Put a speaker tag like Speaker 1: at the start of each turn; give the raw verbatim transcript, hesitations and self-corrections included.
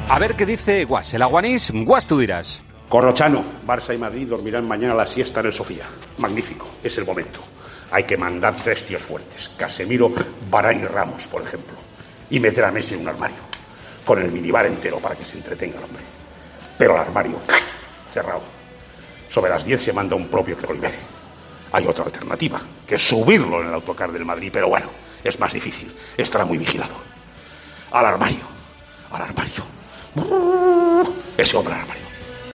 Speaker 1: A ver qué dice Guas, el aguanís. Guas, tú dirás.
Speaker 2: Corrochano, Barça y Madrid dormirán mañana la siesta en el Sofía. Magnífico, es el momento. Hay que mandar tres tíos fuertes. Casemiro, Varane y Ramos, por ejemplo. Y meter a Messi en un armario. Con el minibar entero para que se entretenga el hombre. Pero el armario, cerrado. Sobre las diez se manda un propio que lo libere. Hay otra alternativa, que es subirlo en el autocar del Madrid. Pero bueno, es más difícil. Estará muy vigilado. Al armario. Al armario. Ese hombre al armario.